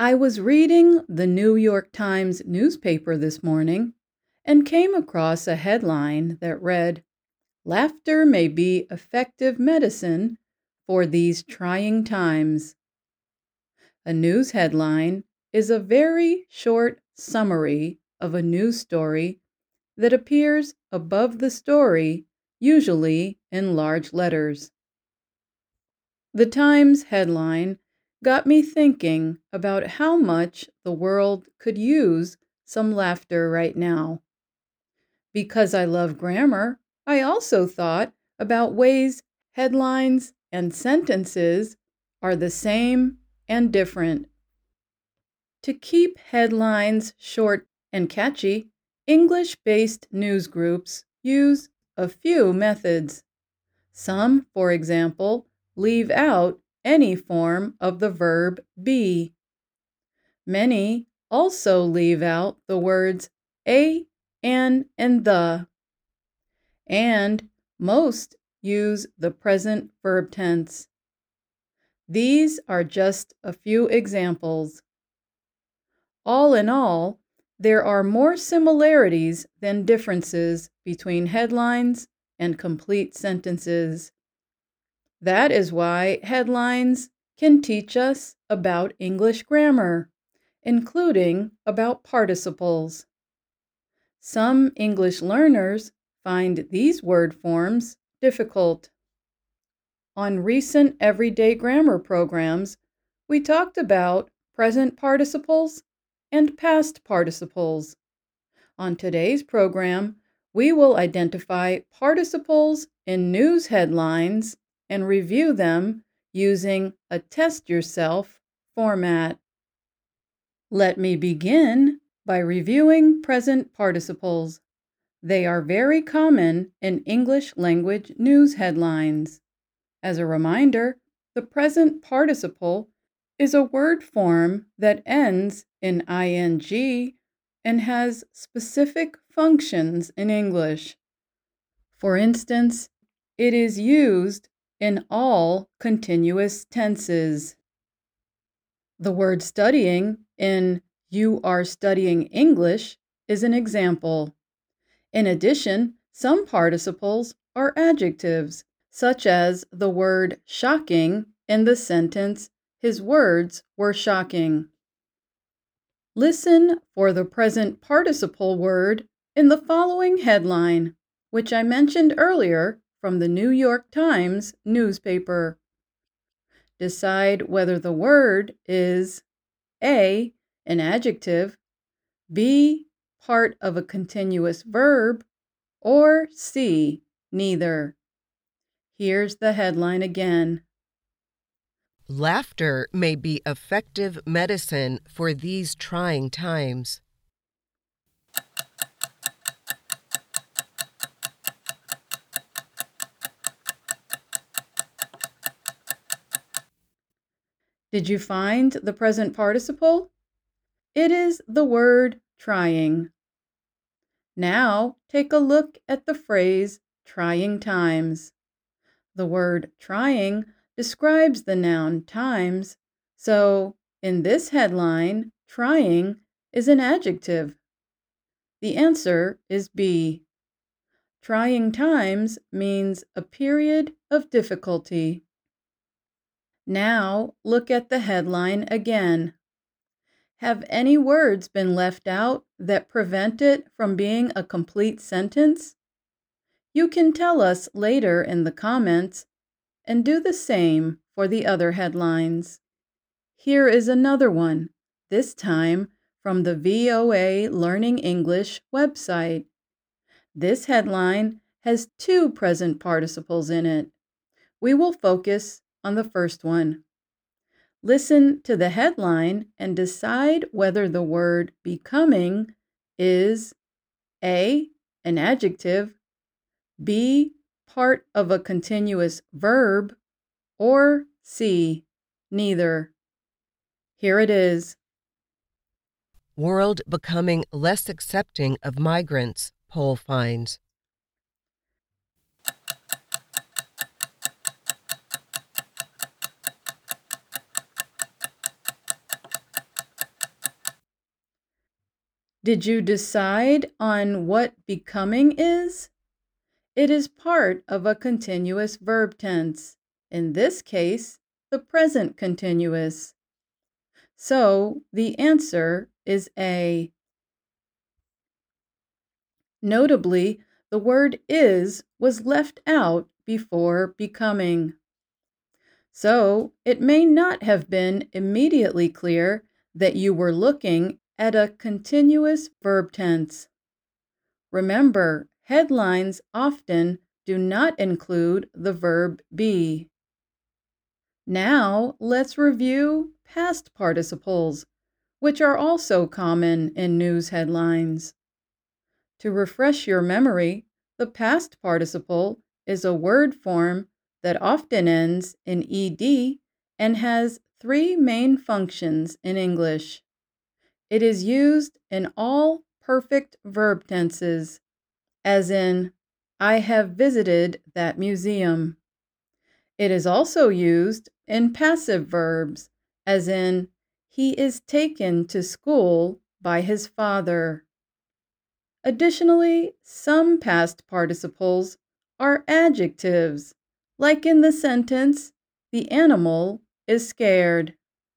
I was reading the New York Times newspaper this morning and came across a headline that read, "Laughter may be effective medicine for these trying times." A news headline is a very short summary of a news story that appears above the story, usually in large letters. The Times headline got me thinking about how much the world could use some laughter right now. Because I love grammar, I also thought about ways headlines and sentences are the same and different. To keep headlines short and catchy, English-based news groups use a few methods. Some, for example, leave out any form of the verb be. Many also leave out the words a, an, and the. And most use the present verb tense. These are just a few examples. All in all, there are more similarities than differences between headlines and complete sentences. That is why headlines can teach us about English grammar, including about participles. Some English learners find these word forms difficult. On recent everyday grammar programs, we talked about present participles and past participles. On today's program, we will identify participles in news headlines and review them using a test yourself format. Let me begin by reviewing present participles. They are very common in English language news headlines. As a reminder, the present participle is a word form that ends in ing and has specific functions in English. For instance, it is used in all continuous tenses. The word studying in "You are studying English" is an example. In addition, some participles are adjectives, such as the word shocking in the sentence, "His words were shocking." Listen for the present participle word in the following headline, which I mentioned earlier from the New York Times newspaper. Decide whether the word is A, an adjective, B, part of a continuous verb, or C, neither. Here's the headline again. Laughter may be effective medicine for these trying times. Did you find the present participle? It is the word trying. Now take a look at the phrase trying times. The word trying describes the noun times, so in this headline, trying is an adjective. The answer is B. Trying times means a period of difficulty. Now look at the headline again. Have any words been left out that prevent it from being a complete sentence? You can tell us later in the comments and do the same for the other headlines. Here is another one, this time from the VOA Learning English website. This headline has two present participles in it. We will focus on the first one. Listen to the headline and decide whether the word becoming is A, an adjective, B, part of a continuous verb, or C, neither. Here it is. World becoming less accepting of migrants, poll finds. Did you decide on what becoming is? It is part of a continuous verb tense, in this case, the present continuous. So the answer is A. Notably, the word is was left out before becoming. So it may not have been immediately clear that you were looking at a continuous verb tense. Remember, headlines often do not include the verb be. Now let's review past participles, which are also common in news headlines. To refresh your memory, the past participle is a word form that often ends in ed and has three main functions in English. It is used in all perfect verb tenses, as in, I have visited that museum. It is also used in passive verbs, as in, he is taken to school by his father. Additionally, some past participles are adjectives, like in the sentence, the animal is scared.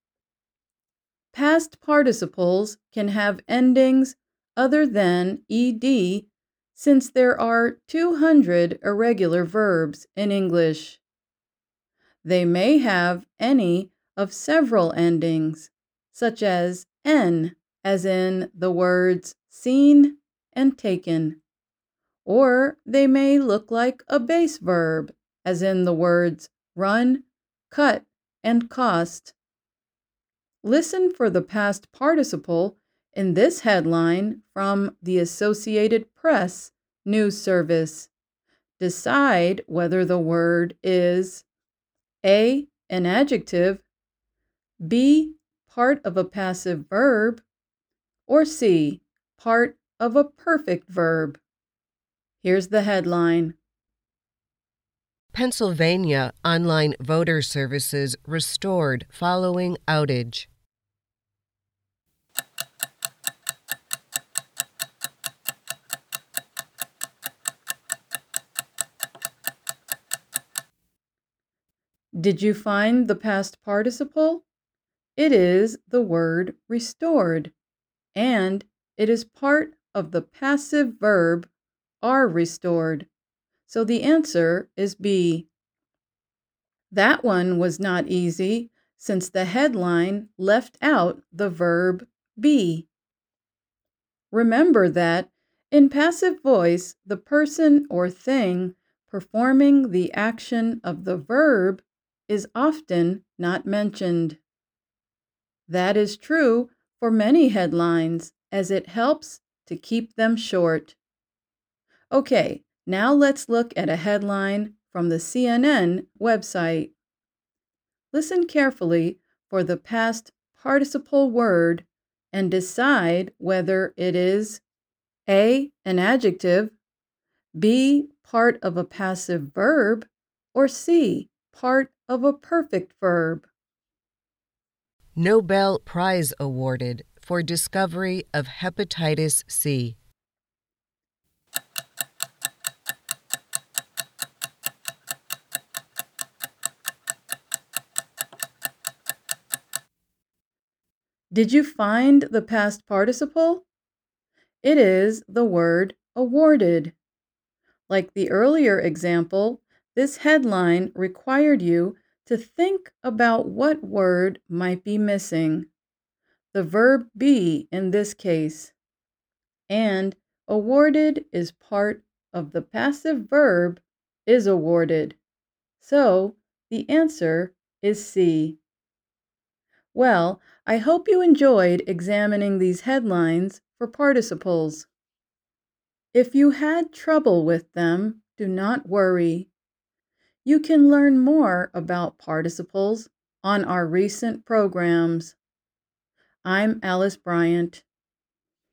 Past participles can have endings other than ed since there are 200 irregular verbs in English. They may have any of several endings, such as n, as in the words seen and taken. Or they may look like a base verb, as in the words run, cut, and cost. Listen for the past participle in this headline from the Associated Press news service. Decide whether the word is A, an adjective, B, part of a passive verb, or C, part of a perfect verb. Here's the headline. Pennsylvania online voter services restored following outage. Did you find the past participle? It is the word restored, and it is part of the passive verb are restored. So the answer is B. That one was not easy since the headline left out the verb be. Remember that in passive voice, the person or thing performing the action of the verb is often not mentioned. That is true for many headlines, as it helps to keep them short. Okay, now let's look at a headline from the CNN website. Listen carefully for the past participle word and decide whether it is A, an adjective, B, part of a passive verb, or C, part of a perfect verb. Nobel Prize awarded for discovery of hepatitis C. Did you find the past participle? It is the word awarded. Like the earlier example, this headline required you to think about what word might be missing. The verb be in this case. And awarded is part of the passive verb is awarded. So the answer is C. Well, I hope you enjoyed examining these headlines for participles. If you had trouble with them, do not worry. You can learn more about participles on our recent programs. I'm Alice Bryant.